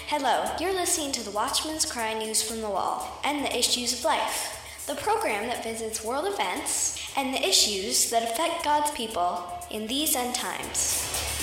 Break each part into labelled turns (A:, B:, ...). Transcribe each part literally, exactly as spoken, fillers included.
A: Hello, you're listening to the Watchman's Cry News from the Wall and the Issues of Life, the program that visits world events and the issues that affect God's people in these end times.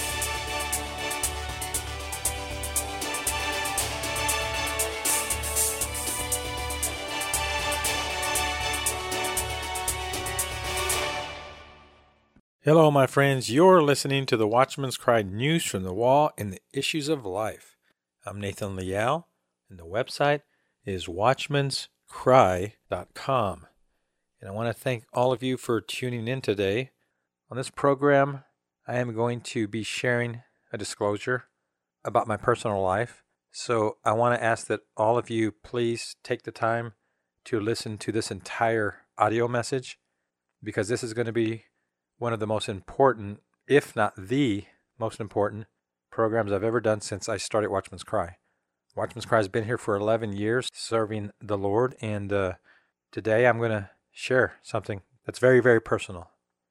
B: Hello, my friends. You're listening to the Watchman's Cry News from the Wall and the Issues of Life. I'm Nathan Liao, and the website is watchmans cry dot com. And I want to thank all of you for tuning in today. On this program, I am going to be sharing a disclosure about my personal life. So I want to ask that all of you please take the time to listen to this entire audio message, because this is going to be one of the most important, if not the most important, programs I've ever done since I started Watchman's Cry. Watchman's Cry has been here for eleven years, serving the Lord, and uh, today I'm going to share something that's very, very personal.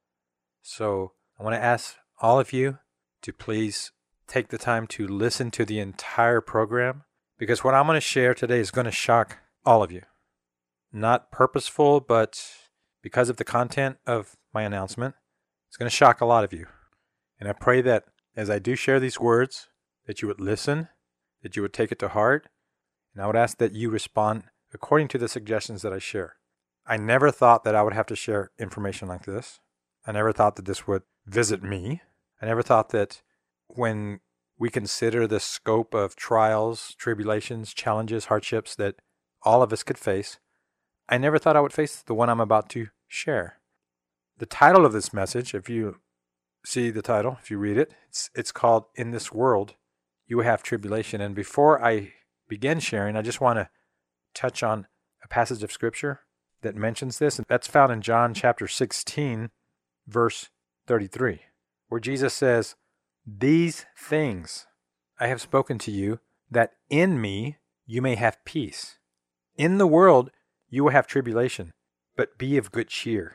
B: So I want to ask all of you to please take the time to listen to the entire program, because what I'm going to share today is going to shock all of you. Not purposeful, but because of the content of my announcement, it's going to shock a lot of you. And I pray that as I do share these words, that you would listen, that you would take it to heart, and I would ask that you respond according to the suggestions that I share. I never thought that I would have to share information like this. I never thought that this would visit me. I never thought that when we consider the scope of trials, tribulations, challenges, hardships that all of us could face, I never thought I would face the one I'm about to share. The title of this message, if you see the title, if you read it, it's, it's called, In This World, You Have Tribulation. And before I begin sharing, I just want to touch on a passage of Scripture that mentions this. And that's found in John chapter sixteen, verse thirty-three, where Jesus says, "These things I have spoken to you, that in me you may have peace. In the world you will have tribulation, but be of good cheer.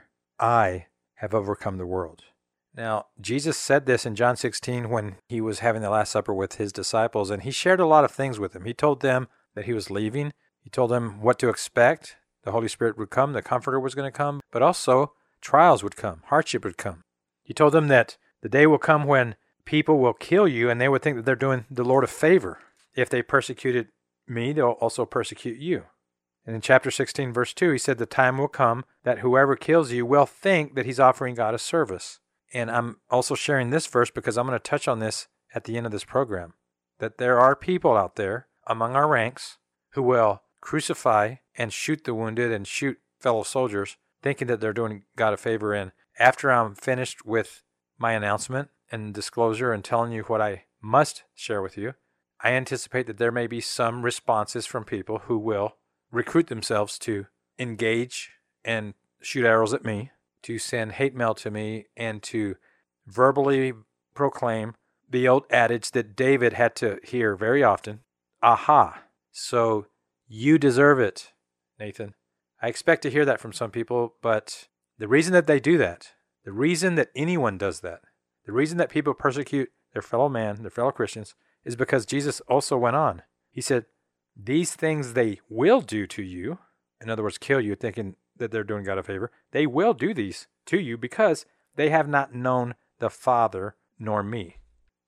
B: I have overcome the world." Now, Jesus said this in John sixteen when he was having the Last Supper with his disciples, and he shared a lot of things with them. He told them that he was leaving. He told them what to expect. The Holy Spirit would come, the Comforter was going to come, but also trials would come, hardship would come. He told them that the day will come when people will kill you, and they would think that they're doing the Lord a favor. If they persecuted me, they'll also persecute you. And in chapter sixteen, verse two, he said, "The time will come that whoever kills you will think that he's offering God a service." And I'm also sharing this verse because I'm going to touch on this at the end of this program, that there are people out there among our ranks who will crucify and shoot the wounded and shoot fellow soldiers, thinking that they're doing God a favor. And after I'm finished with my announcement and disclosure and telling you what I must share with you, I anticipate that there may be some responses from people who will recruit themselves to engage and shoot arrows at me, to send hate mail to me, and to verbally proclaim the old adage that David had to hear very often, "Aha, so you deserve it, Nathan." I expect to hear that from some people, but the reason that they do that, the reason that anyone does that, the reason that people persecute their fellow man, their fellow Christians, is because Jesus also went on. He said, "These things they will do to you," in other words, kill you, thinking that they're doing God a favor. "They will do these to you because they have not known the Father nor me."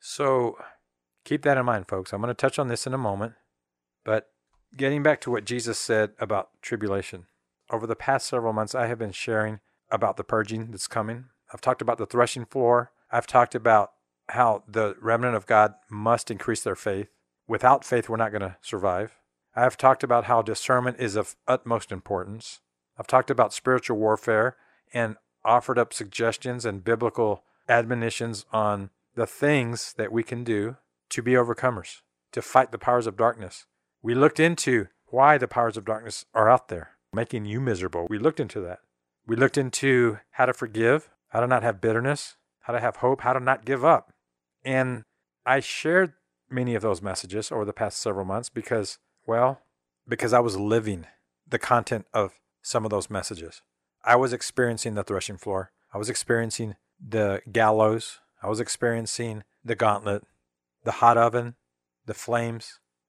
B: So keep that in mind, folks. I'm going to touch on this in a moment. But getting back to what Jesus said about tribulation. Over the past several months, I have been sharing about the purging that's coming. I've talked about the threshing floor. I've talked about how the remnant of God must increase their faith. Without faith, we're not going to survive. I have talked about how discernment is of utmost importance. I've talked about spiritual warfare and offered up suggestions and biblical admonitions on the things that we can do to be overcomers, to fight the powers of darkness. We looked into why the powers of darkness are out there, making you miserable. We looked into that. We looked into how to forgive, how to not have bitterness, how to have hope, how to not give up. And I shared many of those messages over the past several months because, well, because I was living the content of some of those messages. I was experiencing the threshing floor. I was experiencing the gallows. I was experiencing the gauntlet, the hot oven, the flames.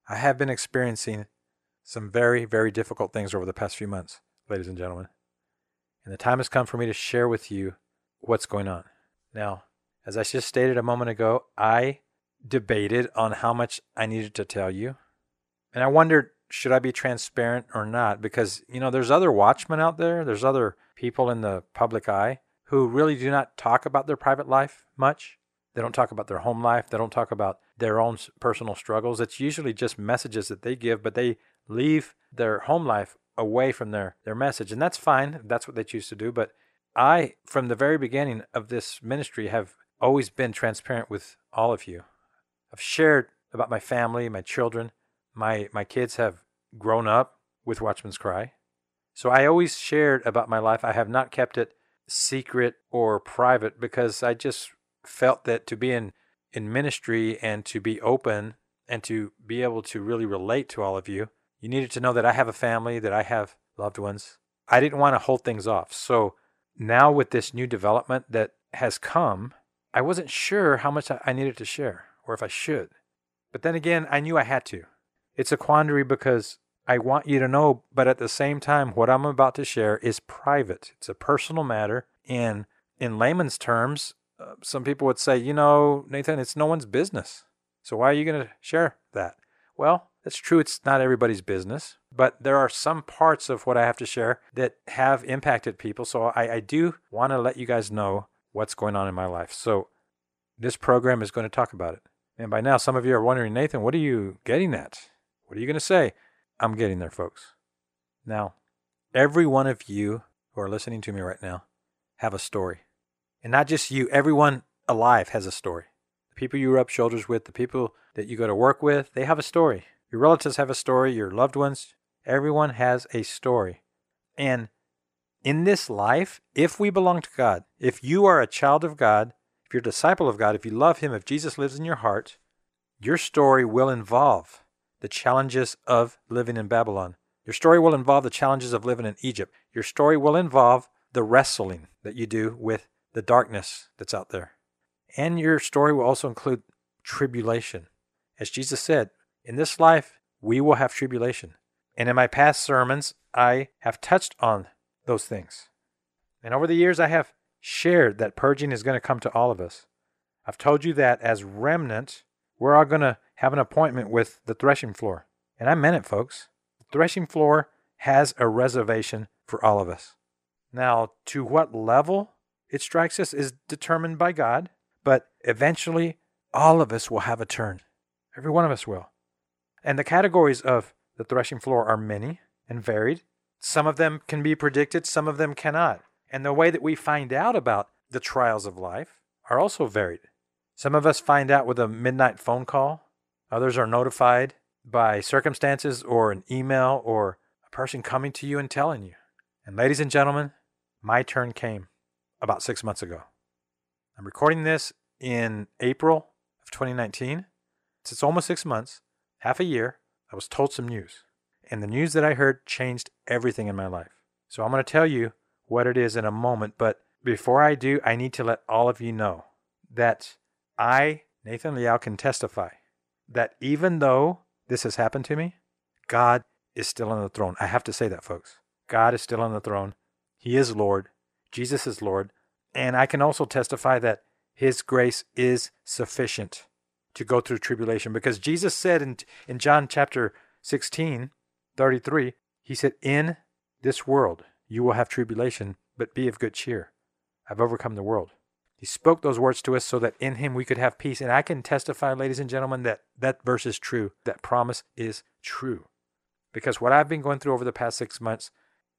B: I have been experiencing some very, very difficult things over the past few months, ladies and gentlemen. And the time has come for me to share with you what's going on. Now, as I just stated a moment ago, I debated on how much I needed to tell you. And I wondered, should I be transparent or not? Because, you know, there's other watchmen out there. There's other people in the public eye who really do not talk about their private life much. They don't talk about their home life. They don't talk about their own personal struggles. It's usually just messages that they give, but they leave their home life away from their, their message. And that's fine. That's what they choose to do. But I, from the very beginning of this ministry, have always been transparent with all of you. I've shared about my family, my children. My my kids have grown up with Watchman's Cry. So I always shared about my life. I have not kept it secret or private because I just felt that to be in, in ministry and to be open and to be able to really relate to all of you, you needed to know that I have a family, that I have loved ones. I didn't want to hold things off. So now with this new development that has come, I wasn't sure how much I needed to share or if I should. But then again, I knew I had to. It's a quandary because I want you to know, but at the same time, what I'm about to share is private. It's a personal matter. And in layman's terms, uh, some people would say, you know, Nathan, it's no one's business. So why are you going to share that? Well, that's true. It's not everybody's business, but there are some parts of what I have to share that have impacted people. So I, I do want to let you guys know what's going on in my life. So this program is going to talk about it. And by now, some of you are wondering, Nathan, what are you getting at? What are you going to say? I'm getting there, folks. Now, every one of you who are listening to me right now have a story. And not just you, everyone alive has a story. The people you rub shoulders with, the people that you go to work with, they have a story. Your relatives have a story, your loved ones, everyone has a story. And in this life, if we belong to God, if you are a child of God, if you're a disciple of God, if you love Him, if Jesus lives in your heart, your story will involve the challenges of living in Babylon. Your story will involve the challenges of living in Egypt. Your story will involve the wrestling that you do with the darkness that's out there. And your story will also include tribulation. As Jesus said, in this life, we will have tribulation. And in my past sermons, I have touched on those things. And over the years, I have shared that purging is going to come to all of us. I've told you that as remnant, we're all going to have an appointment with the threshing floor. And I meant it, folks. The threshing floor has a reservation for all of us. Now, to what level it strikes us is determined by God, but eventually all of us will have a turn. Every one of us will. And the categories of the threshing floor are many and varied. Some of them can be predicted, some of them cannot. And the way that we find out about the trials of life are also varied. Some of us find out with a midnight phone call. Others are notified by circumstances or an email or a person coming to you and telling you. And ladies and gentlemen, my turn came about six months ago. I'm recording this in April of twenty nineteen. It's almost six months, half a year. I was told some news. And the news that I heard changed everything in my life. So I'm going to tell you what it is in a moment. But before I do, I need to let all of you know that I, Nathan Liao, can testify that even though this has happened to me, God is still on the throne. I have to say that, folks. God is still on the throne. He is Lord. Jesus is Lord. And I can also testify that His grace is sufficient to go through tribulation. Because Jesus said in, in John chapter sixteen, thirty-three, He said, in this world you will have tribulation, but be of good cheer. I've overcome the world. He spoke those words to us so that in Him we could have peace. And I can testify, ladies and gentlemen, that that verse is true. That promise is true. Because what I've been going through over the past six months,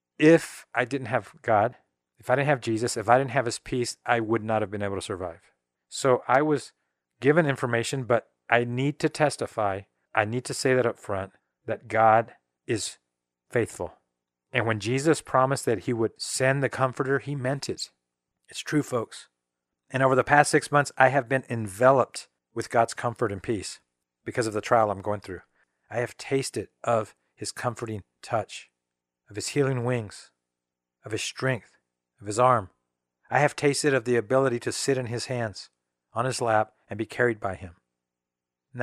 B: if I didn't have God, if I didn't have Jesus, if I didn't have His peace, I would not have been able to survive. So I was given information, but I need to testify. I need to say that up front, that God is faithful. And when Jesus promised that He would send the Comforter, He meant it. It's true, folks. And over the past six months, I have been enveloped with God's comfort and peace because of the trial I'm going through. I have tasted of His comforting touch, of His healing wings, of His strength, of His arm. I have tasted of the ability to sit in His hands, on His lap, and be carried by Him. Now,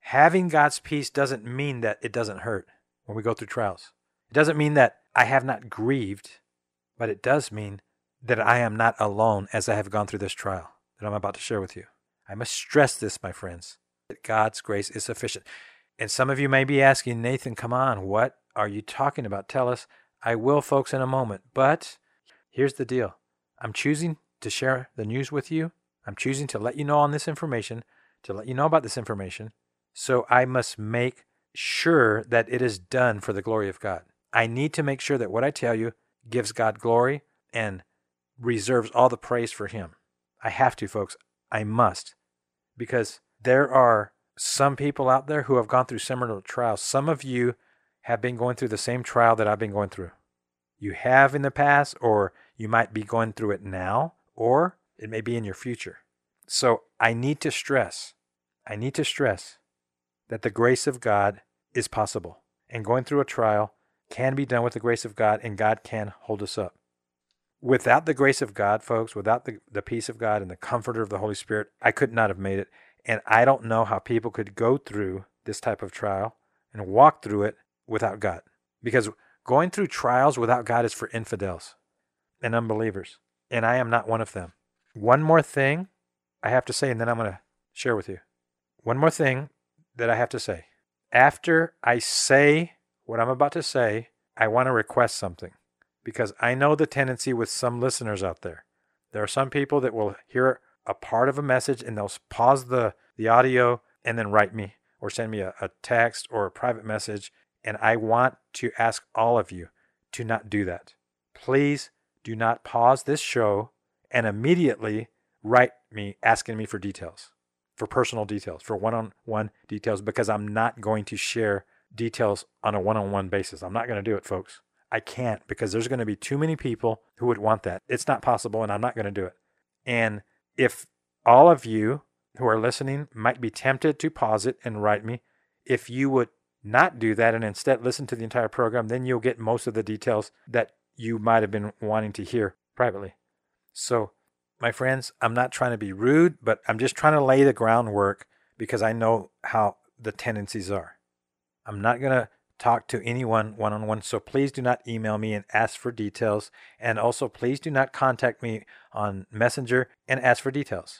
B: having God's peace doesn't mean that it doesn't hurt when we go through trials. It doesn't mean that I have not grieved, but it does mean that I am not alone as I have gone through this trial that I'm about to share with you. I must stress this, my friends, that God's grace is sufficient. And some of you may be asking, Nathan, come on, what are you talking about? Tell us. I will, folks, in a moment. But here's the deal. I'm choosing to share the news with you. I'm choosing to let you know on this information, to let you know about this information. So I must make sure that it is done for the glory of God. I need to make sure that what I tell you gives God glory and reserves all the praise for Him. I have to, folks. I must. Because there are some people out there who have gone through similar trials. Some of you have been going through the same trial that I've been going through. You have in the past, or you might be going through it now, or it may be in your future. So I need to stress, I need to stress that the grace of God is possible. And going through a trial can be done with the grace of God, and God can hold us up. Without the grace of God, folks, without the, the peace of God and the comforter of the Holy Spirit, I could not have made it. And I don't know how people could go through this type of trial and walk through it without God. Because going through trials without God is for infidels and unbelievers. And I am not one of them. One more thing I have to say, and then I'm going to share with you. One more thing that I have to say. After I say what I'm about to say, I want to request something. Because I know the tendency with some listeners out there. There are some people that will hear a part of a message and they'll pause the, the audio and then write me or send me a, a text or a private message. And I want to ask all of you to not do that. Please do not pause this show and immediately write me asking me for details, for personal details, for one-on-one details, because I'm not going to share details on a one-on-one basis. I'm not going to do it, folks. I can't, because there's going to be too many people who would want that. It's not possible, and I'm not going to do it. And if all of you who are listening might be tempted to pause it and write me, if you would not do that and instead listen to the entire program, then you'll get most of the details that you might have been wanting to hear privately. So, my friends, I'm not trying to be rude, but I'm just trying to lay the groundwork because I know how the tendencies are. I'm not going to talk to anyone one-on-one, so please do not email me and ask for details. And also, please do not contact me on Messenger and ask for details.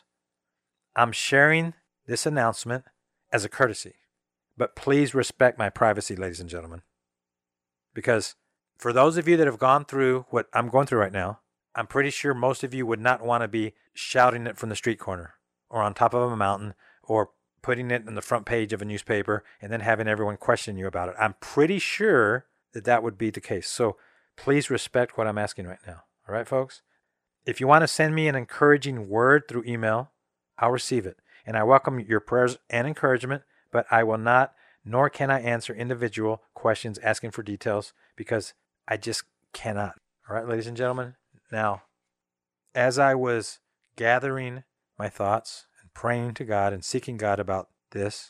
B: I'm sharing this announcement as a courtesy, but please respect my privacy, ladies and gentlemen. Because for those of you that have gone through what I'm going through right now, I'm pretty sure most of you would not want to be shouting it from the street corner or on top of a mountain or putting it in the front page of a newspaper and then having everyone question you about it. I'm pretty sure that that would be the case. So please respect what I'm asking right now. All right, folks? If you want to send me an encouraging word through email, I'll receive it. And I welcome your prayers and encouragement, but I will not, nor can I answer individual questions asking for details because I just cannot. All right, ladies and gentlemen? Now, as I was gathering my thoughts and praying to God and seeking God about this,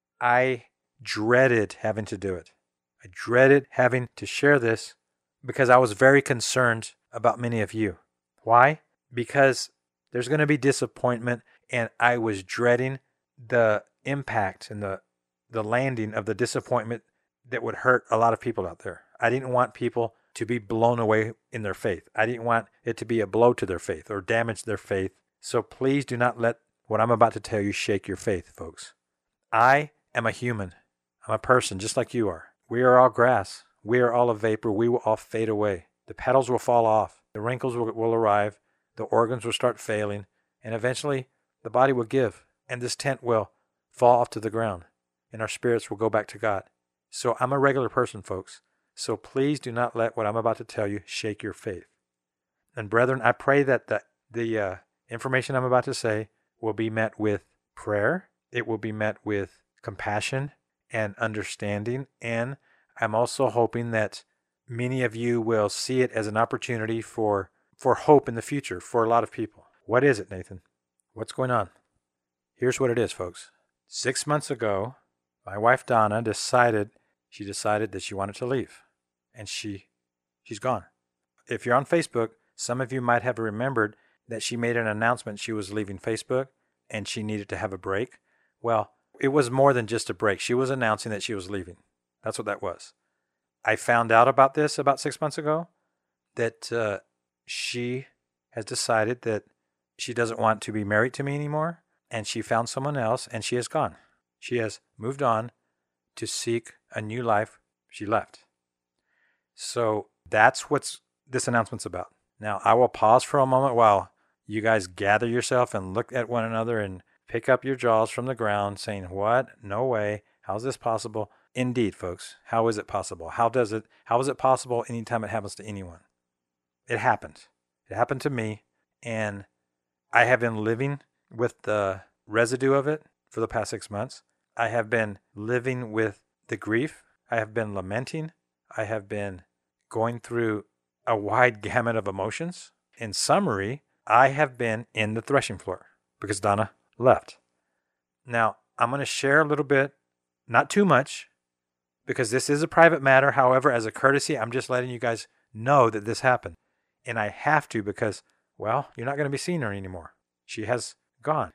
B: I dreaded having to do it. I dreaded having to share this because I was very concerned about many of you. Why? Because there's going to be disappointment, and I was dreading the impact and the, the landing of the disappointment that would hurt a lot of people out there. I didn't want people to be blown away in their faith. I didn't want it to be a blow to their faith or damage their faith. So please do not let what I'm about to tell you shake your faith, folks. I am a human. I'm a person just like you are. We are all grass. We are all a vapor. We will all fade away. The petals will fall off. The wrinkles will, will arrive. The organs will start failing. And eventually, the body will give. And this tent will fall off to the ground. And our spirits will go back to God. So I'm a regular person, folks. So please do not let what I'm about to tell you shake your faith. And brethren, I pray that the, the uh, information I'm about to say will be met with prayer. It will be met with compassion and understanding. And I'm also hoping that many of you will see it as an opportunity for, for hope in the future for a lot of people. What is it, Nathan? What's going on? Here's what it is, folks. Six months ago, my wife Donna decided she decided that she wanted to leave. And she, she's gone. If you're on Facebook, some of you might have remembered that she made an announcement she was leaving Facebook and she needed to have a break. Well, it was more than just a break. She was announcing that she was leaving. That's what that was. I found out about this about six months ago, that uh, she has decided that she doesn't want to be married to me anymore, and she found someone else, and she has gone. She has moved on to seek a new life. She left. So that's what this announcement's about. Now, I will pause for a moment while you guys gather yourself and look at one another and pick up your jaws from the ground saying, what? No way. How's this possible? Indeed, folks. How is it possible? How does it, how is it possible anytime it happens to anyone? It happened. It happened to me, and I have been living with the residue of it for the past six months. I have been living with the grief. I have been lamenting. I have been going through a wide gamut of emotions. In summary, I have been in the threshing floor because Donna left. Now, I'm going to share a little bit, not too much, because this is a private matter. However, as a courtesy, I'm just letting you guys know that this happened. And I have to because, well, you're not going to be seeing her anymore. She has gone.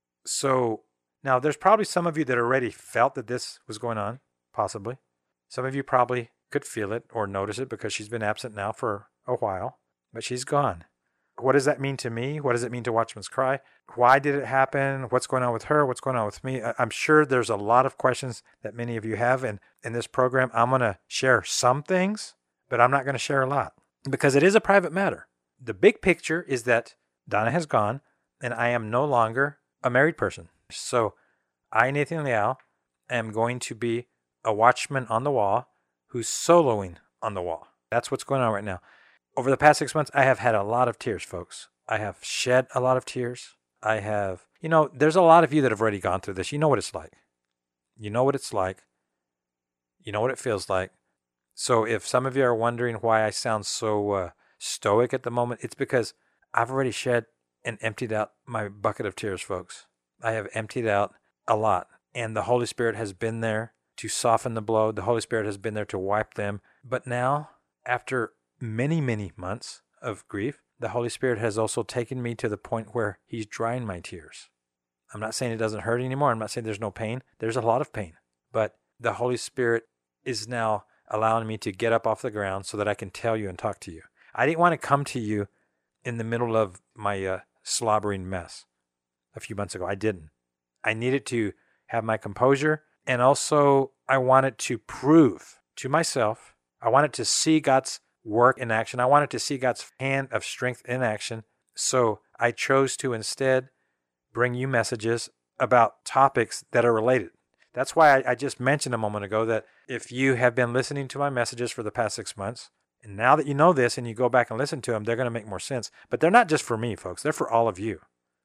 B: So now there's probably some of you that already felt that this was going on, possibly. Some of you probably could feel it or notice it because she's been absent now for a while, but she's gone. What does that mean to me? What does it mean to Watchman's Cry? Why did it happen? What's going on with her? What's going on with me? I'm sure there's a lot of questions that many of you have. And in this program, I'm going to share some things, but I'm not going to share a lot because it is a private matter. The big picture is that Donna has gone and I am no longer a married person. So I, Nathan Liao, am going to be a watchman on the wall who's soloing on the wall. That's what's going on right now. Over the past six months, I have had a lot of tears, folks. I have shed a lot of tears. I have, you know, there's a lot of you that have already gone through this. You know what it's like. You know what it's like. You know what it feels like. So if some of you are wondering why I sound so uh, stoic at the moment, it's because I've already shed and emptied out my bucket of tears, folks. I have emptied out a lot. And the Holy Spirit has been there to soften the blow. The Holy Spirit has been there to wipe them. But now, after many, many months of grief, the Holy Spirit has also taken me to the point where he's drying my tears. I'm not saying it doesn't hurt anymore. I'm not saying there's no pain. There's a lot of pain. But the Holy Spirit is now allowing me to get up off the ground so that I can tell you and talk to you. I didn't want to come to you in the middle of my uh, slobbering mess a few months ago. I didn't. I needed to have my composure, and also I wanted to prove to myself, I wanted to see God's work in action. I wanted to see God's hand of strength in action. So I chose to instead bring you messages about topics that are related. That's why I, I just mentioned a moment ago that if you have been listening to my messages for the past six months, and now that you know this and you go back and listen to them, they're going to make more sense. But they're not just for me, folks. They're for all of you.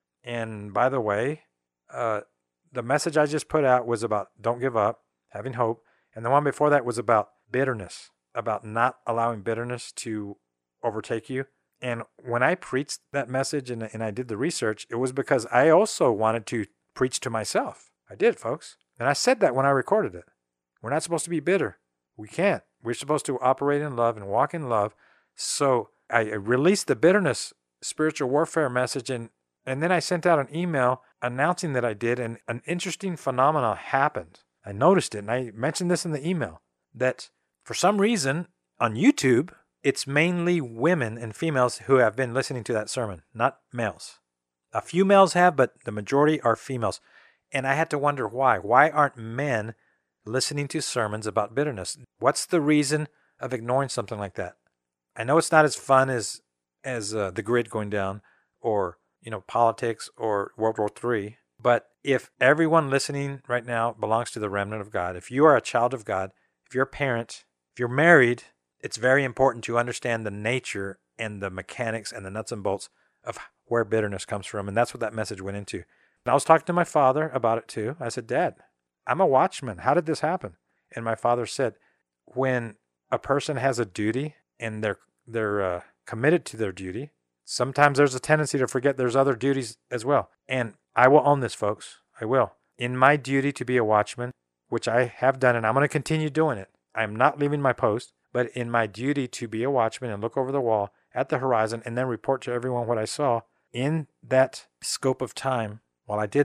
B: And by the way, uh, the message I just put out was about don't give up, having hope. And the one before that was about bitterness, about not allowing bitterness to overtake you. And when I preached that message and, and I did the research, it was because I also wanted to preach to myself. I did, folks. And I said that when I recorded it. We're not supposed to be bitter. We can't. We're supposed to operate in love and walk in love. So I released the bitterness spiritual warfare message, and, and then I sent out an email announcing that I did, and an interesting phenomenon happened. I noticed it, and I mentioned this in the email, that for some reason on YouTube, it's mainly women and females who have been listening to that sermon, not males. A few males have, but the majority are females. And I had to wonder why. Why aren't men listening to sermons about bitterness? What's the reason of ignoring something like that? I know it's not as fun as as uh, the grid going down, or you know politics, or World War Three. But if everyone listening right now belongs to the remnant of God, if you are a child of God, if you're a parent, if you're married, it's very important to understand the nature and the mechanics and the nuts and bolts of where bitterness comes from. And that's what that message went into. And I was talking to my father about it too. I said, Dad, I'm a watchman. How did this happen? And my father said, when a person has a duty and they're they're uh, committed to their duty, sometimes there's a tendency to forget there's other duties as well. And I will own this, folks. I will. In my duty to be a watchman, which I have done, and I'm going to continue doing it. I'm not leaving my post, but in my duty to be a watchman and look over the wall at the horizon and then report to everyone what I saw, in that scope of time, while I did that,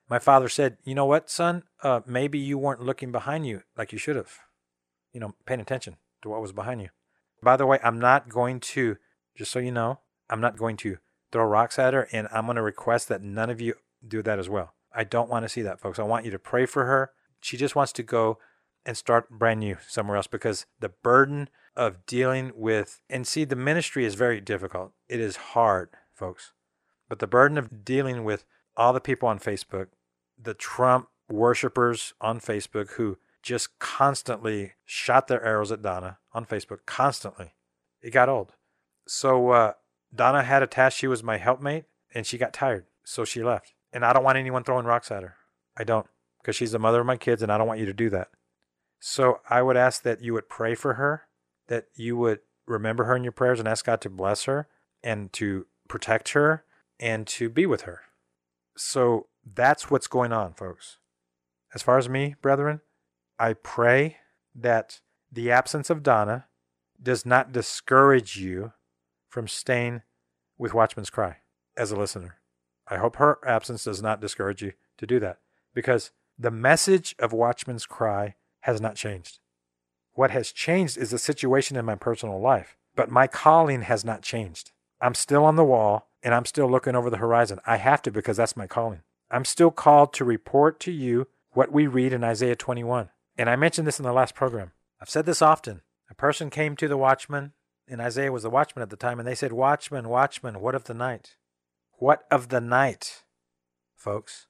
B: My father said, you know what, son? Uh, maybe you weren't looking behind you like you should have. You know, paying attention to what was behind you. By the way, I'm not going to, just so you know, I'm not going to throw rocks at her, and I'm going to request that none of you do that as well. I don't want to see that, folks. I want you to pray for her. She just wants to go and start brand new somewhere else, because the burden of dealing with, and see, the ministry is very difficult. It is hard, folks. But the burden of dealing with all the people on Facebook, the Trump worshipers on Facebook who just constantly shot their arrows at Donna on Facebook, constantly. It got old. So uh, Donna had a task. She was my helpmate, and she got tired, so she left. And I don't want anyone throwing rocks at her. I don't, because she's the mother of my kids, and I don't want you to do that. So I would ask that you would pray for her, that you would remember her in your prayers and ask God to bless her and to protect her and to be with her. So that's what's going on, folks. As far as me, brethren, I pray that the absence of Donna does not discourage you from staying with Watchman's Cry as a listener. I hope her absence does not discourage you to do that, because the message of Watchman's Cry has not changed. What has changed is the situation in my personal life, but my calling has not changed. I'm still on the wall, and I'm still looking over the horizon. I have to, because that's my calling. I'm still called to report to you what we read in Isaiah twenty-one. And I mentioned this in the last program. I've said this often. A person came to the watchman, and Isaiah was the watchman at the time, and they said, "Watchman, watchman, what of the night?" What of the night, folks?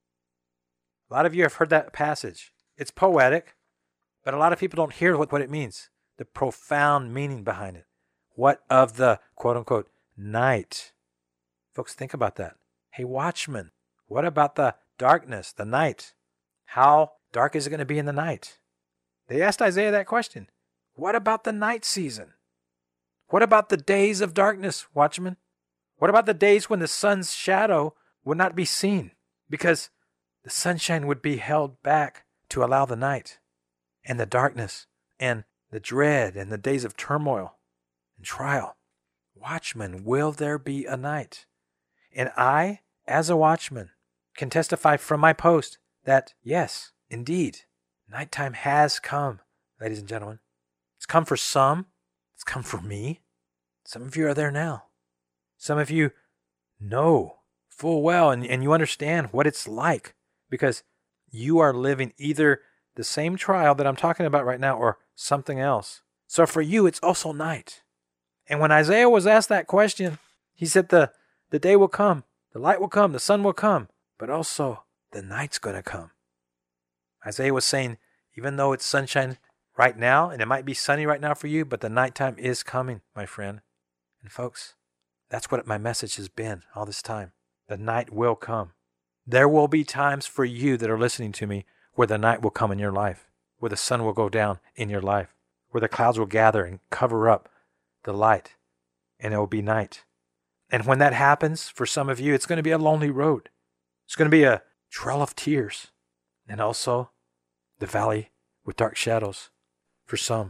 B: A lot of you have heard that passage. It's poetic, but a lot of people don't hear what, what it means, the profound meaning behind it. What of the quote-unquote night? Folks, think about that. Hey, watchman, what about the darkness, the night? How dark is it going to be in the night? They asked Isaiah that question. What about the night season? What about the days of darkness, watchman? What about the days when the sun's shadow would not be seen, because the sunshine would be held back to allow the night and the darkness and the dread and the days of turmoil and trial? Watchman, will there be a night? And I, as a watchman, can testify from my post that, yes, indeed, nighttime has come, ladies and gentlemen. It's come for some. It's come for me. Some of you are there now. Some of you know full well, and, and you understand what it's like, because you are living either the same trial that I'm talking about right now or something else. So for you, it's also night. And when Isaiah was asked that question, he said the, the day will come, the light will come, the sun will come, but also the night's going to come. Isaiah was saying, even though it's sunshine right now, and it might be sunny right now for you, but the nighttime is coming, my friend. And folks, that's what my message has been all this time. The night will come. There will be times for you that are listening to me where the night will come in your life, where the sun will go down in your life, where the clouds will gather and cover up the light, and it will be night. And when that happens, for some of you, it's going to be a lonely road. It's going to be a trail of tears, and also the valley with dark shadows for some.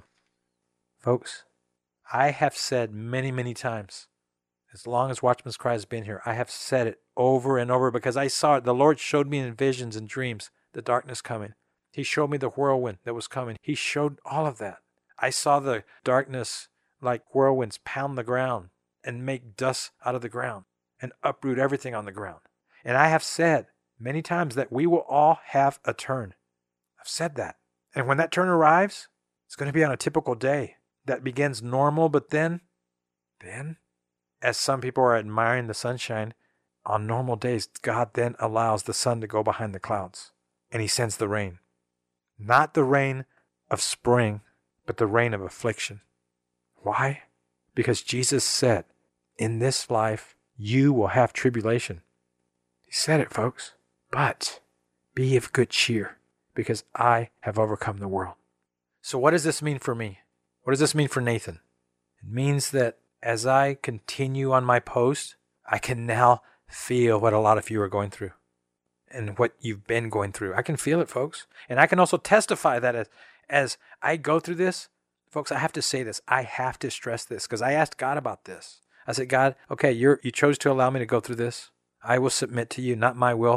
B: Folks, I have said many, many times, as long as Watchman's Cry has been here, I have said it over and over, because I saw it. The Lord showed me in visions and dreams the darkness coming. He showed me the whirlwind that was coming. He showed all of that. I saw the darkness like whirlwinds pound the ground and make dust out of the ground and uproot everything on the ground. And I have said many times that we will all have a turn. I've said that. And when that turn arrives, it's going to be on a typical day that begins normal, but then, then, as some people are admiring the sunshine, on normal days, God then allows the sun to go behind the clouds, and he sends the rain. Not the rain of spring, but the rain of affliction. Why? Because Jesus said, in this life, you will have tribulation. He said it, folks. But be of good cheer, because I have overcome the world. So what does this mean for me? What does this mean for Nathan? It means that as I continue on my post, I can now feel what a lot of you are going through and what you've been going through. I can feel it, folks. And I can also testify that as, as I go through this, folks, I have to say this. I have to stress this, because I asked God about this. I said, God, okay, you're, you chose to allow me to go through this. I will submit to you, not my will,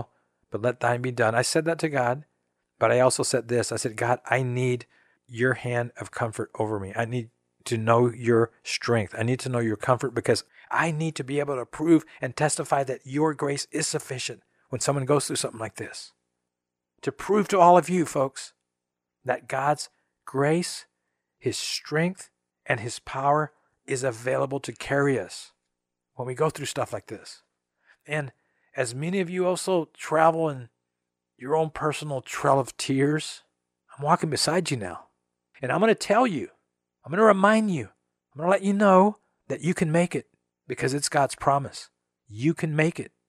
B: but let thine be done. I said that to God, but I also said this. I said, God, I need your hand of comfort over me. I need to know your strength. I need to know your comfort because I need to be able to prove and testify that your grace is sufficient when someone goes through something like this. To prove to all of you, folks, that God's grace, his strength, and his power is available to carry us when we go through stuff like this. And as many of you also travel in your own personal trail of tears, I'm walking beside you now. And I'm going to tell you, I'm going to remind you, I'm going to let you know that you can make it because it's God's promise. You can make it.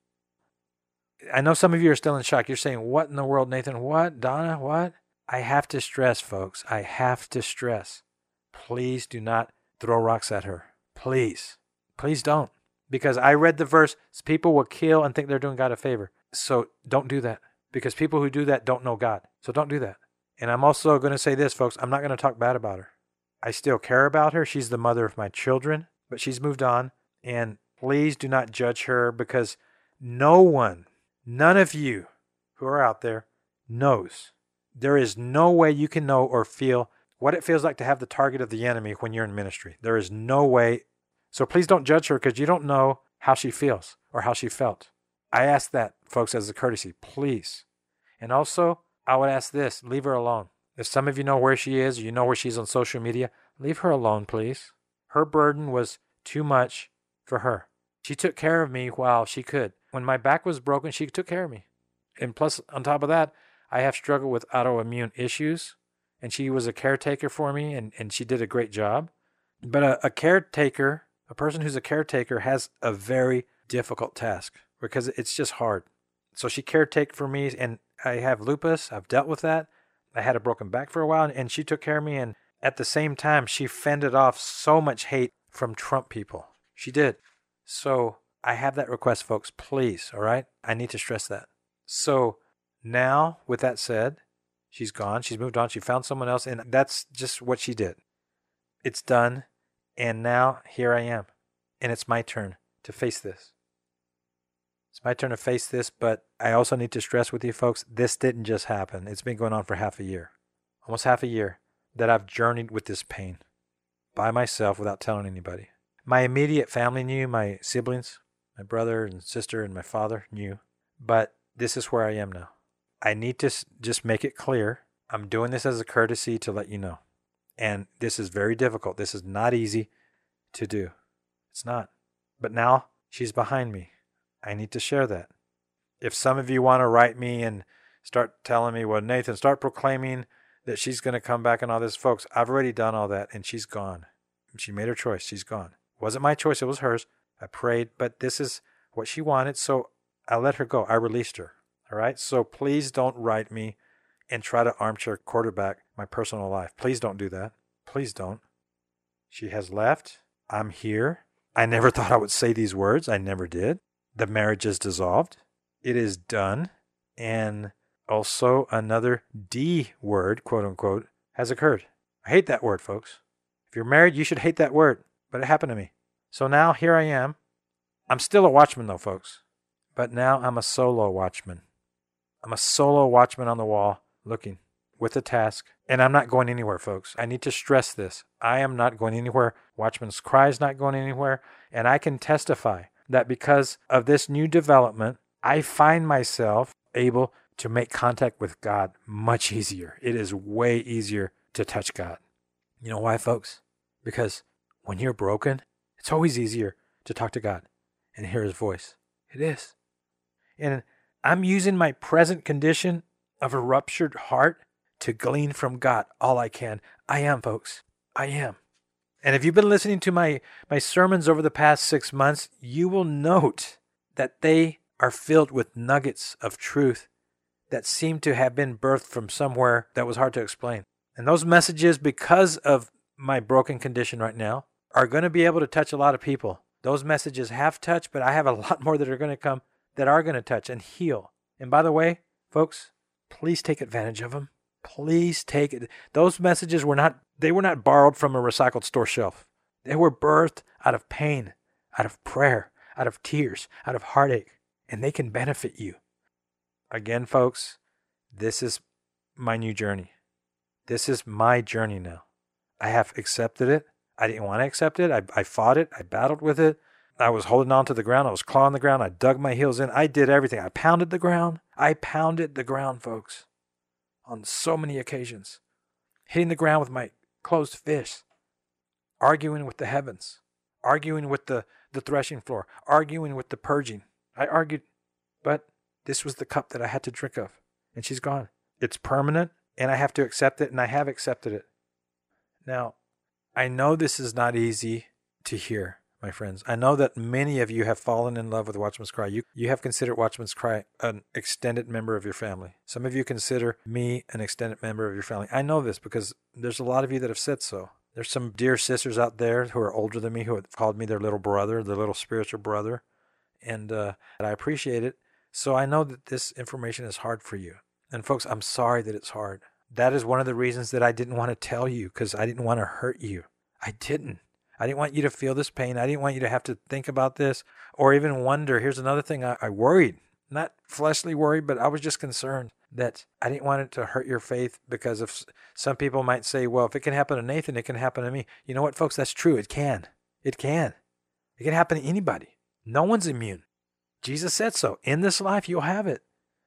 B: I know some of you are still in shock. You're saying, what in the world, Nathan? What? Donna? What? I have to stress, folks. I have to stress. Please do not throw rocks at her. Please. Please don't. Because I read the verse, people will kill and think they're doing God a favor. So don't do that. Because people who do that don't know God. So don't do that. And I'm also going to say this, folks. I'm not going to talk bad about her. I still care about her. She's the mother of my children. But she's moved on. And please do not judge her because no one, none of you who are out there knows. There is no way you can know or feel what it feels like to have the target of the enemy when you're in ministry. There is no way. So please don't judge her because you don't know how she feels or how she felt. I ask that, folks, as a courtesy, please. And also, I would ask this, leave her alone. If some of you know where she is, you know where she's on social media, leave her alone, please. Her burden was too much for her. She took care of me while she could. When my back was broken, she took care of me. And plus, on top of that, I have struggled with autoimmune issues, and she was a caretaker for me, and, and she did a great job. But a, a caretaker, a person who's a caretaker has a very difficult task because it's just hard. So she caretaked for me, and I have lupus. I've dealt with that. I had a broken back for a while, and she took care of me, and at the same time, she fended off so much hate from Trump people. She did. So I have that request, folks, please, all right? I need to stress that. So now, with that said, she's gone. She's moved on. She found someone else, and that's just what she did. It's done, and now here I am, and it's my turn to face this. It's my turn to face this, but I also need to stress with you folks, this didn't just happen. It's been going on for half a year, almost half a year, that I've journeyed with this pain by myself without telling anybody. My immediate family knew, my siblings, my brother and sister and my father knew, but this is where I am now. I need to just make it clear. I'm doing this as a courtesy to let you know. And this is very difficult. This is not easy to do. It's not. But now she's behind me. I need to share that. If some of you want to write me and start telling me, well, Nathan, start proclaiming that she's going to come back and all this, folks, I've already done all that and she's gone. She made her choice. She's gone. It wasn't my choice. It was hers. I prayed, but this is what she wanted. So I let her go. I released her. All right. So please don't write me and try to armchair quarterback my personal life. Please don't do that. Please don't. She has left. I'm here. I never thought I would say these words. I never did. The marriage is dissolved. It is done. And also another D word, quote unquote, has occurred. I hate that word, folks. If you're married, you should hate that word. But it happened to me. So now here I am. I'm still a watchman though, folks. But now I'm a solo watchman. I'm a solo watchman on the wall looking with a task. And I'm not going anywhere, folks. I need to stress this. I am not going anywhere. Watchman's Cry is not going anywhere. And I can testify that because of this new development, I find myself able to make contact with God much easier. It is way easier to touch God. You know why, folks? Because when you're broken, it's always easier to talk to God and hear his voice. It is. And I'm using my present condition of a ruptured heart to glean from God all I can. I am, folks. I am. And if you've been listening to my, my sermons over the past six months, you will note that they are filled with nuggets of truth that seem to have been birthed from somewhere that was hard to explain. And those messages, because of my broken condition right now, are going to be able to touch a lot of people. Those messages have touched, but I have a lot more that are going to come that are going to touch and heal. And by the way, folks, please take advantage of them. Please take it. Those messages were not, they were not borrowed from a recycled store shelf. They were birthed out of pain, out of prayer, out of tears, out of heartache, and they can benefit you. Again, folks, this is my new journey. This is my journey now. I have accepted it. I didn't want to accept it. I, I fought it. I battled with it. I was holding on to the ground. I was clawing the ground. I dug my heels in. I did everything. I pounded the ground. I pounded the ground, folks, on so many occasions. Hitting the ground with my closed fists. Arguing with the heavens. Arguing with the, the threshing floor. Arguing with the purging. I argued, but this was the cup that I had to drink of. And she's gone. It's permanent, and I have to accept it, and I have accepted it. Now, I know this is not easy to hear, my friends. I know that many of you have fallen in love with Watchman's Cry. You, you have considered Watchman's Cry an extended member of your family. Some of you consider me an extended member of your family. I know this because there's a lot of you that have said so. There's some dear sisters out there who are older than me who have called me their little brother, their little spiritual brother. And, uh, and I appreciate it. So I know that this information is hard for you. And folks, I'm sorry that it's hard. That is one of the reasons that I didn't want to tell you, because I didn't want to hurt you. I didn't. I didn't want you to feel this pain. I didn't want you to have to think about this or even wonder. Here's another thing. I, I worried, not fleshly worried, but I was just concerned that I didn't want it to hurt your faith, because if some people might say, well, if it can happen to Nathan, it can happen to me. You know what, folks? That's true. It can. It can. It can happen to anybody. No one's immune. Jesus said so. In this life, you'll have it.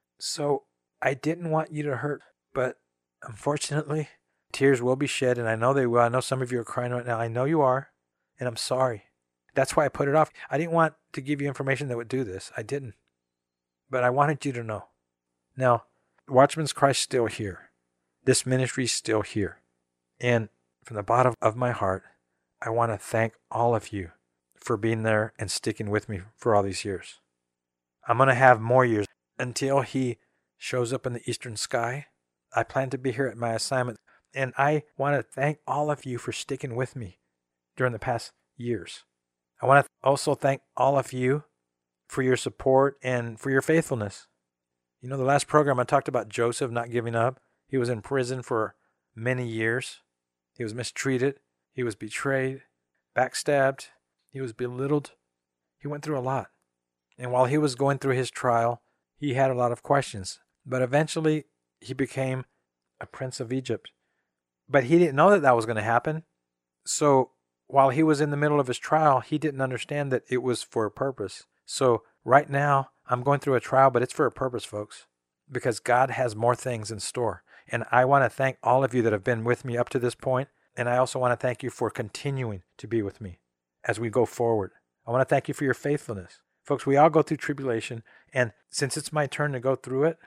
B: So I didn't want you to hurt, but unfortunately, tears will be shed, and I know they will. I know some of you are crying right now. I know you are, and I'm sorry. That's why I put it off. I didn't want to give you information that would do this. I didn't. But I wanted you to know. Now, Watchman's Cry is still here. This ministry is still here. And from the bottom of my heart, I want to thank all of you for being there and sticking with me for all these years. I'm going to have more years until he shows up in the eastern sky. I plan to be here at my assignment. And I want to thank all of you for sticking with me during the past years. I want to also thank all of you for your support and for your faithfulness. You know, the last program I talked about Joseph not giving up. He was in prison for many years. He was mistreated. He was betrayed, backstabbed. He was belittled. He went through a lot. And while he was going through his trial, he had a lot of questions. But eventually, he became a prince of Egypt. But he didn't know that that was going to happen. So while he was in the middle of his trial, he didn't understand that it was for a purpose. So right now, I'm going through a trial, but it's for a purpose, folks, because God has more things in store. And I want to thank all of you that have been with me up to this point. And I also want to thank you for continuing to be with me as we go forward. I want to thank you for your faithfulness. Folks, we all go through tribulation. And since it's my turn to go through it,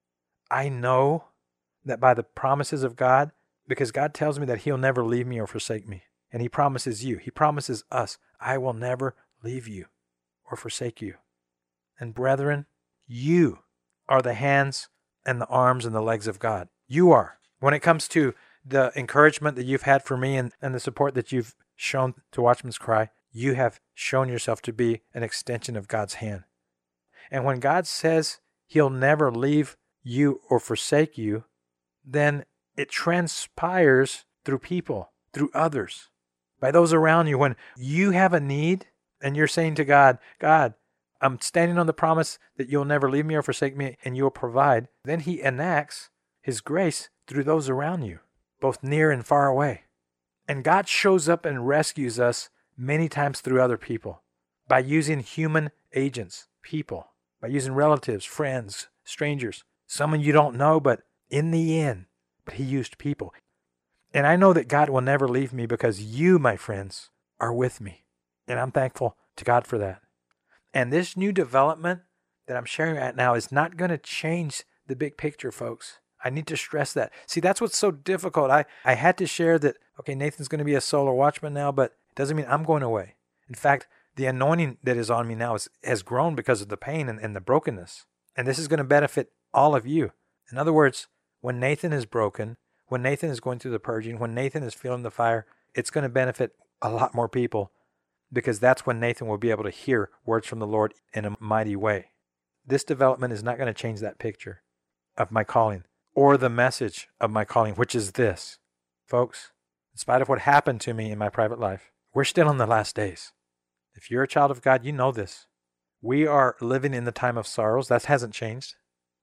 B: I know that by the promises of God, because God tells me that he'll never leave me or forsake me. And he promises you, he promises us, I will never leave you or forsake you. And brethren, you are the hands and the arms and the legs of God. You are. When it comes to the encouragement that you've had for me and, and the support that you've shown to Watchman's Cry, you have shown yourself to be an extension of God's hand. And when God says he'll never leave you or forsake you, then it transpires through people, through others, by those around you. When you have a need and you're saying to God, God, I'm standing on the promise that you'll never leave me or forsake me and you'll provide, then he enacts his grace through those around you, both near and far away. And God shows up and rescues us many times through other people by using human agents, people, by using relatives, friends, strangers, someone you don't know, but in the end, but he used people. And I know that God will never leave me because you, my friends, are with me. And I'm thankful to God for that. And this new development that I'm sharing right now is not going to change the big picture, folks. I need to stress that. See, that's what's so difficult. I, I had to share that, okay, Nathan's going to be a solo watchman now, but it doesn't mean I'm going away. In fact, the anointing that is on me now is, has grown because of the pain and, and the brokenness. And this is going to benefit all of you. In other words, when Nathan is broken, when Nathan is going through the purging, when Nathan is feeling the fire, it's going to benefit a lot more people, because that's when Nathan will be able to hear words from the Lord in a mighty way. This development is not going to change that picture of my calling or the message of my calling, which is this. Folks, in spite of what happened to me in my private life, we're still in the last days. If you're a child of God, you know this. We are living in the time of sorrows. That hasn't changed.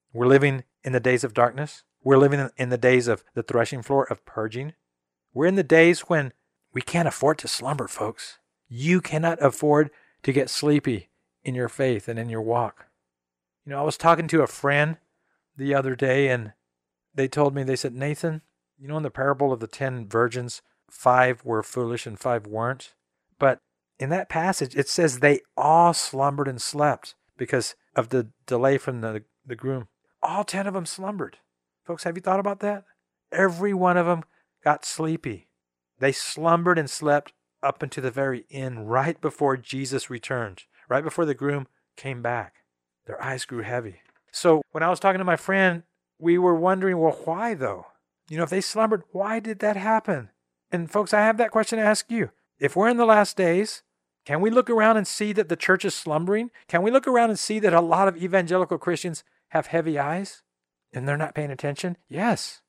B: We're living in the days of darkness. We're living in the days of the threshing floor of purging. We're in the days when we can't afford to slumber, folks. You cannot afford to get sleepy in your faith and in your walk. You know, I was talking to a friend the other day, and they told me, they said, Nathan, you know, in the parable of the ten virgins, five were foolish and five weren't. But in that passage, it says they all slumbered and slept because of the delay from the, the groom. All ten of them slumbered. Folks, have you thought about that? Every one of them got sleepy. They slumbered and slept up into the very end, right before Jesus returned, right before the groom came back. Their eyes grew heavy. So when I was talking to my friend, we were wondering, well, why though? You know, if they slumbered, why did that happen? And folks, I have that question to ask you. If we're in the last days, can we look around and see that the church is slumbering? Can we look around and see that a lot of evangelical Christians have heavy eyes and they're not paying attention? Yes.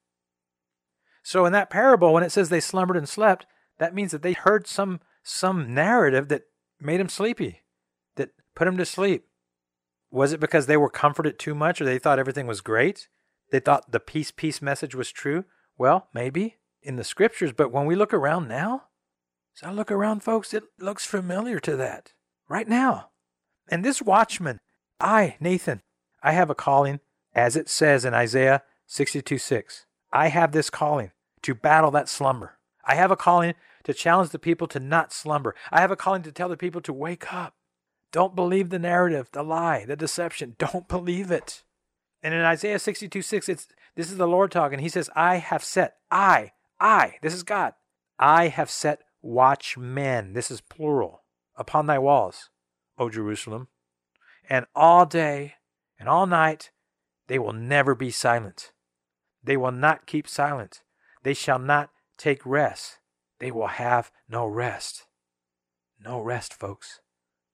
B: So in that parable, when it says they slumbered and slept, that means that they heard some some narrative that made them sleepy, that put them to sleep. Was it because they were comforted too much, or they thought everything was great? They thought the peace, peace message was true? Well, maybe in the scriptures, but when we look around now, so I look around, folks, it looks familiar to that right now. And this watchman, I, Nathan, I have a calling, as it says in Isaiah sixty-two six. I have this calling to battle that slumber. I have a calling to challenge the people to not slumber. I have a calling to tell the people to wake up. Don't believe the narrative, the lie, the deception. Don't believe it. And in Isaiah sixty-two six, it's this is the Lord talking. He says, I have set, I, I, this is God. I have set watchmen, this is plural, upon thy walls, O Jerusalem. And all day and all night they will never be silent. They will not keep silent. They shall not take rest. They will have no rest. No rest, folks.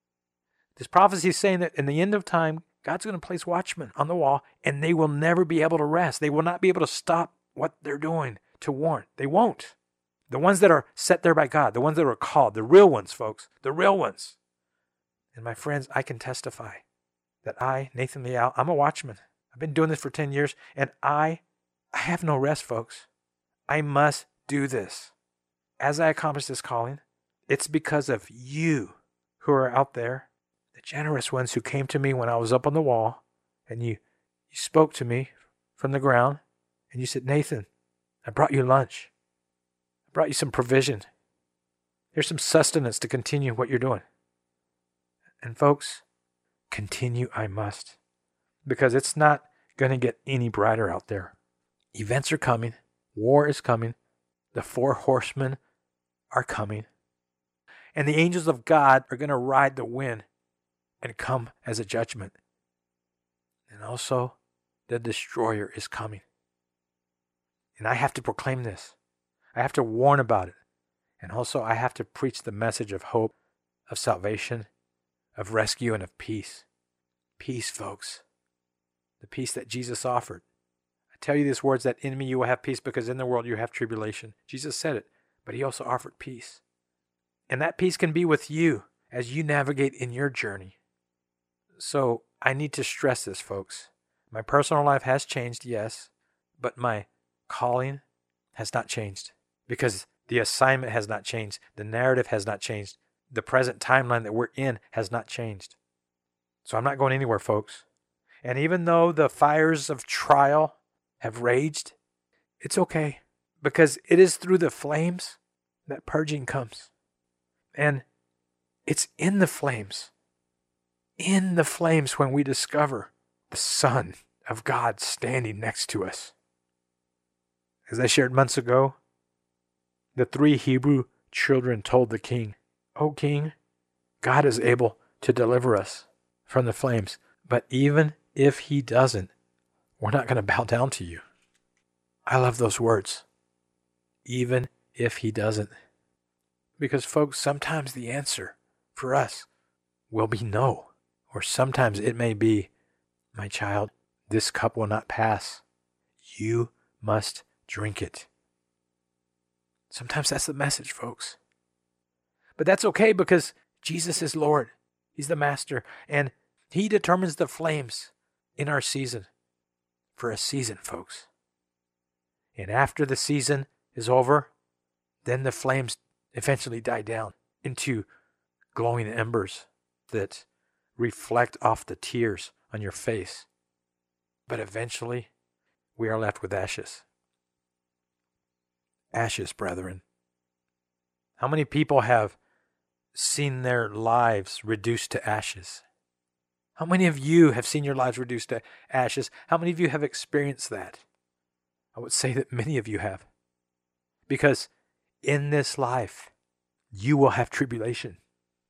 B: This prophecy is saying that in the end of time, God's going to place watchmen on the wall, and they will never be able to rest. They will not be able to stop what they're doing to warn. They won't. The ones that are set there by God, the ones that are called, the real ones, folks, the real ones. And my friends, I can testify that I, Nathan Liao, I'm a watchman. I've been doing this for ten years, and I, I have no rest, folks. I must do this. As I accomplish this calling, it's because of you who are out there, the generous ones who came to me when I was up on the wall, and you, you spoke to me from the ground, and you said, Nathan, I brought you lunch. I brought you some provision. Here's some sustenance to continue what you're doing. And folks, continue I must, because it's not going to get any brighter out there. Events are coming. War is coming. The four horsemen are coming. And the angels of God are going to ride the wind and come as a judgment. And also, the destroyer is coming. And I have to proclaim this. I have to warn about it. And also, I have to preach the message of hope, of salvation, of rescue, and of peace. Peace, folks. The peace that Jesus offered. I tell you these words, that in me you will have peace, because in the world you have tribulation. Jesus said it, but he also offered peace. And that peace can be with you as you navigate in your journey. So I need to stress this, folks. My personal life has changed, yes, but my calling has not changed, because the assignment has not changed. The narrative has not changed. The present timeline that we're in has not changed. So I'm not going anywhere, folks. And even though the fires of trial have raged, it's okay, because it is through the flames that purging comes. And it's in the flames, in the flames when we discover the Son of God standing next to us. As I shared months ago, the three Hebrew children told the king, "O king, God is able to deliver us from the flames, but even if he doesn't, we're not going to bow down to you." I love those words. Even if he doesn't. Because folks, sometimes the answer for us will be no. Or sometimes it may be, my child, this cup will not pass. You must drink it. Sometimes that's the message, folks. But that's okay, because Jesus is Lord. He's the master. And he determines the flames in our season. for a season, folks. And after the season is over, then the flames eventually die down into glowing embers that reflect off the tears on your face. But eventually, we are left with ashes. Ashes, brethren. How many people have seen their lives reduced to ashes? How many of you have seen your lives reduced to ashes? How many of you have experienced that? I would say that many of you have. Because in this life, you will have tribulation.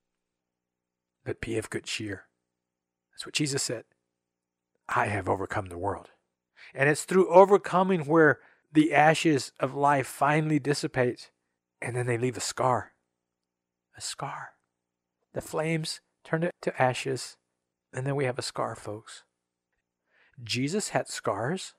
B: But be of good cheer. That's what Jesus said. I have overcome the world. And it's through overcoming where the ashes of life finally dissipate, and then they leave a scar. A scar. The flames turn it to ashes, and then we have a scar, folks. Jesus had scars.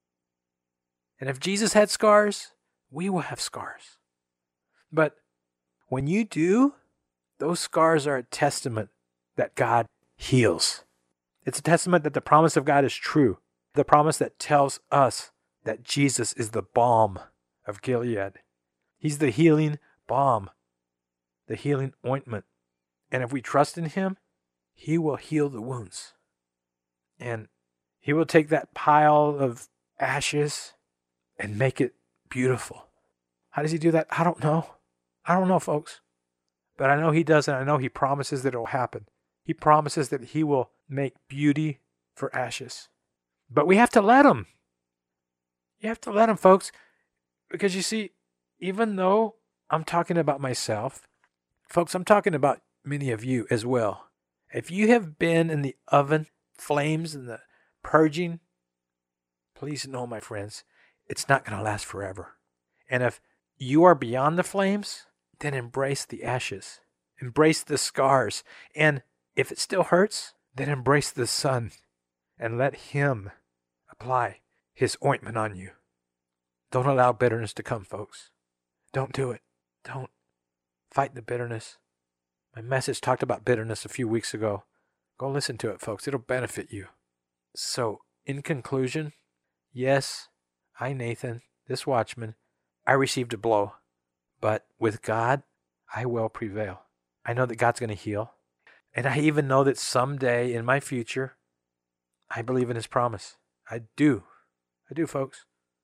B: And if Jesus had scars, we will have scars. But when you do, those scars are a testament that God heals. It's a testament that the promise of God is true. The promise that tells us that Jesus is the balm of Gilead. He's the healing balm, the healing ointment. And if we trust in Him, He will heal the wounds. And He will take that pile of ashes and make it beautiful. How does He do that? I don't know. I don't know, folks. But I know He does, and I know He promises that it will happen. He promises that He will make beauty for ashes. But we have to let Him. You have to let Him, folks. Because you see, even though I'm talking about myself, folks, I'm talking about many of you as well. If you have been in the oven, flames and the purging, please know, my friends, it's not going to last forever. And if you are beyond the flames, then embrace the ashes. Embrace the scars. And if it still hurts, then embrace the sun and let Him apply His ointment on you. Don't allow bitterness to come, folks. Don't do it. Don't fight the bitterness. My message talked about bitterness a few weeks ago. Go listen to it, folks. It'll benefit you. So, in conclusion, yes, I, Nathan, this watchman, I received a blow. But with God, I will prevail. I know that God's going to heal. And I even know that someday in my future, I believe in His promise. I do. I do, folks.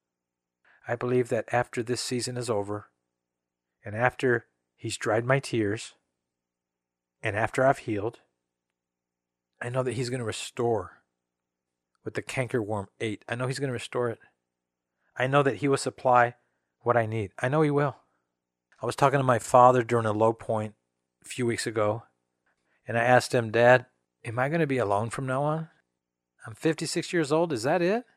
B: I believe that after this season is over, and after He's dried my tears, and after I've healed, I know that He's going to restore what the cankerworm ate. I know He's going to restore it. I know that He will supply what I need. I know He will. I was talking to my father during a low point a few weeks ago, and I asked him, Dad, am I going to be alone from now on? I'm fifty-six years old. Is that it?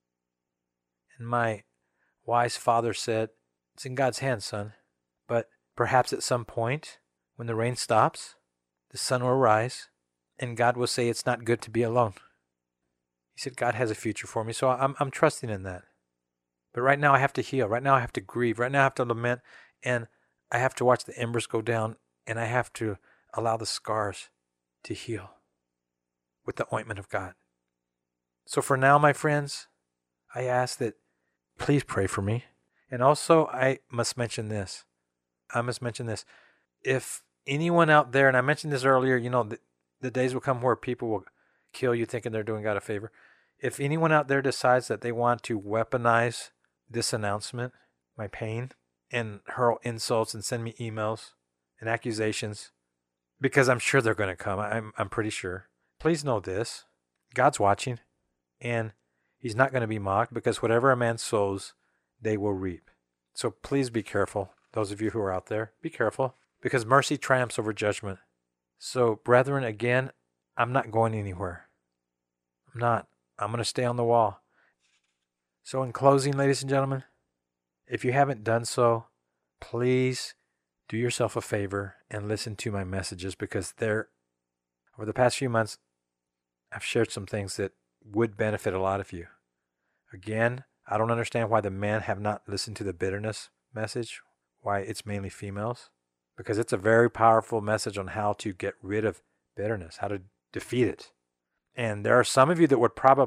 B: And my wise father said, it's in God's hands, son. But perhaps at some point, when the rain stops, the sun will rise, and God will say it's not good to be alone. He said, God has a future for me, so I'm I'm trusting in that. But right now I have to heal. Right now I have to grieve. Right now I have to lament, and I have to watch the embers go down, and I have to allow the scars to heal with the ointment of God. So for now, my friends, I ask that please pray for me. And also, I must mention this. I must mention this. If anyone out there, and I mentioned this earlier, you know, the, the days will come where people will kill you thinking they're doing God a favor. If anyone out there decides that they want to weaponize this announcement, my pain, and hurl insults and send me emails and accusations, because I'm sure they're going to come. I'm I'm pretty sure. Please know this. God's watching, and He's not going to be mocked, because whatever a man sows, they will reap. So please be careful. Those of you who are out there, be careful, because mercy triumphs over judgment. So, brethren, again, I'm not going anywhere. I'm not. I'm going to stay on the wall. So in closing, ladies and gentlemen, if you haven't done so, please do yourself a favor and listen to my messages, because there, over the past few months, I've shared some things that would benefit a lot of you. Again, I don't understand why the men have not listened to the bitterness message, why it's mainly females, because it's a very powerful message on how to get rid of bitterness, how to defeat it. And there are some of you that would probably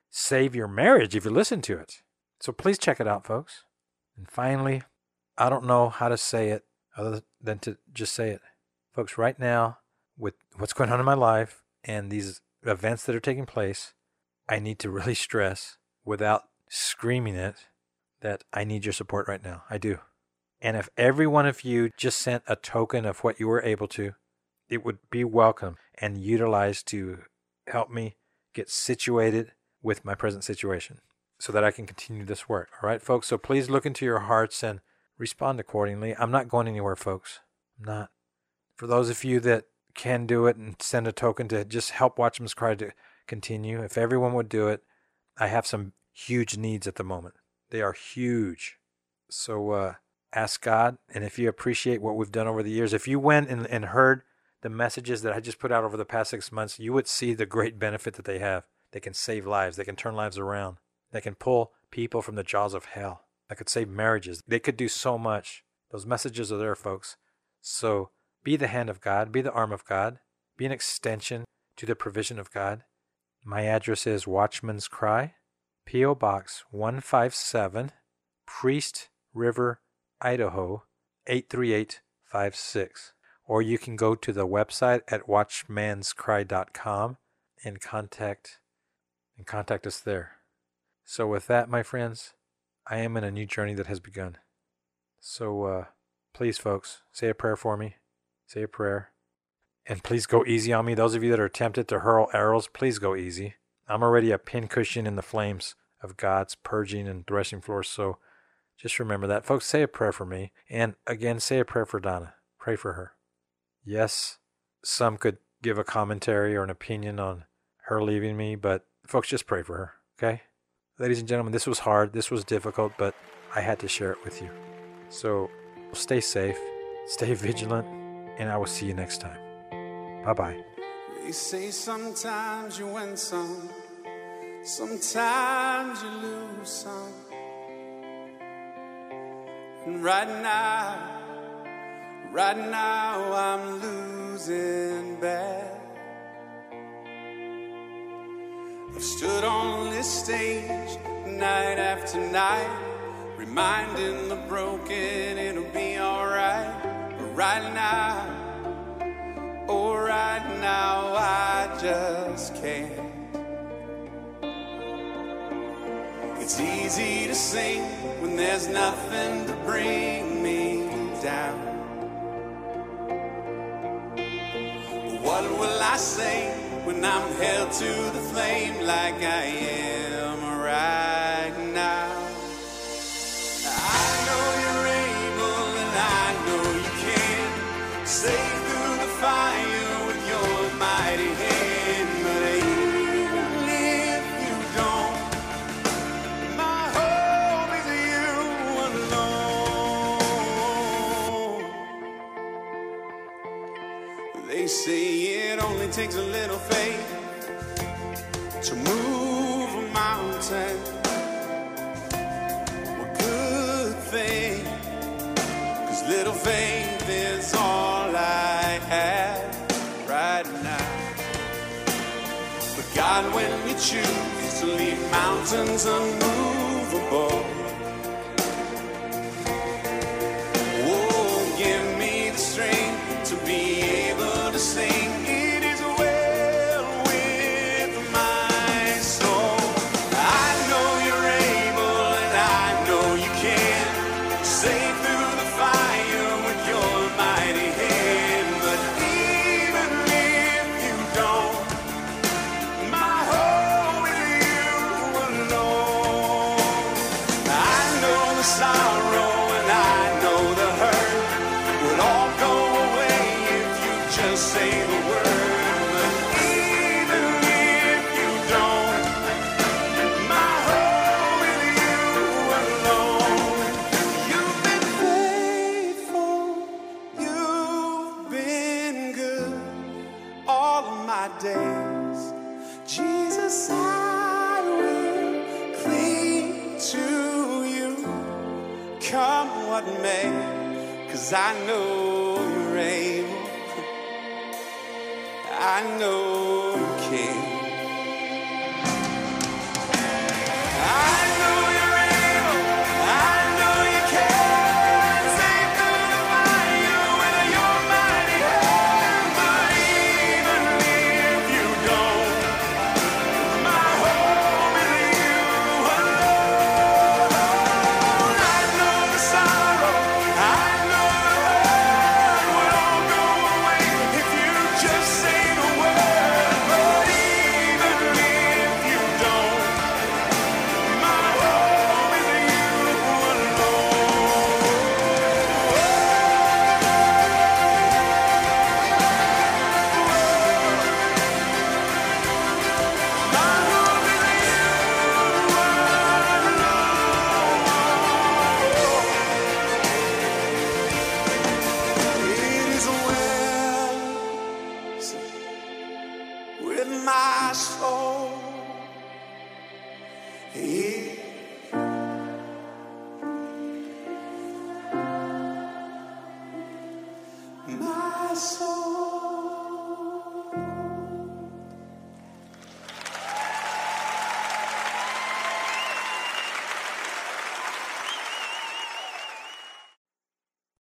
B: save your marriage if you listen to it. So please check it out, folks. And finally, I don't know how to say it other than to just say it. Folks, right now, with what's going on in my life and these events that are taking place, I need to really stress, without screaming it, that I need your support right now. I do. And if every one of you just sent a token of what you were able to, it would be welcome and utilized to help me get situated with my present situation so that I can continue this work. All right, folks? So please look into your hearts and respond accordingly. I'm not going anywhere, folks. I'm not. For those of you that can do it and send a token to just help Watchmen's Cry to continue, if everyone would do it, I have some huge needs at the moment. They are huge. So uh, ask God, and if you appreciate what we've done over the years, if you went and, and heard the messages that I just put out over the past six months, you would see the great benefit that they have. They can save lives. They can turn lives around. They can pull people from the jaws of hell. They could save marriages. They could do so much. Those messages are there, folks. So be the hand of God. Be the arm of God. Be an extension to the provision of God. My address is Watchmen's Cry, P O. Box one five seven, Priest River, Idaho, eight three eight five six. Or you can go to the website at watchmans cry dot com and contact and contact us there. So with that, my friends, I am in a new journey that has begun. So uh, please, folks, say a prayer for me. Say a prayer. And please go easy on me. Those of you that are tempted to hurl arrows, please go easy. I'm already a pincushion in the flames of God's purging and threshing floor. So just remember that. Folks, say a prayer for me. And again, say a prayer for Donna. Pray for her. Yes, some could give a commentary or an opinion on her leaving me, but folks, just pray for her, okay? Ladies and gentlemen, this was hard. This was difficult, but I had to share it with you. So stay safe, stay vigilant, and I will see you next time. Bye-bye.
C: They say sometimes you win some, sometimes you lose some. And right now, right now I'm losing bad. I've stood on this stage night after night, reminding the broken it'll be alright. But right now, oh right now I just can't. It's easy to sing when there's nothing to bring me down. But what will I say when I'm held to the flame like I am right now? I know you're able and I know you can save through the fire with your mighty hand. But even if you don't, my hope is you alone. They say it only takes a little faith to move a mountain. Well, good faith, 'cause little faith is all I have right now. But God, when you choose to leave mountains unmovable, oh, give me the strength to be able to sing. It is well with my soul. I know you're able and I know you can save through the fire with your mighty hand. But even if you don't, my hope is you alone. I know the sorrow and I know the hurt would all go away if you just say the word. But even if you don't, my hope is you alone. You've been faithful, you've been good all of my days. Jesus, I will cling to you, come what may, 'cause I know you're able, I know you can. soul.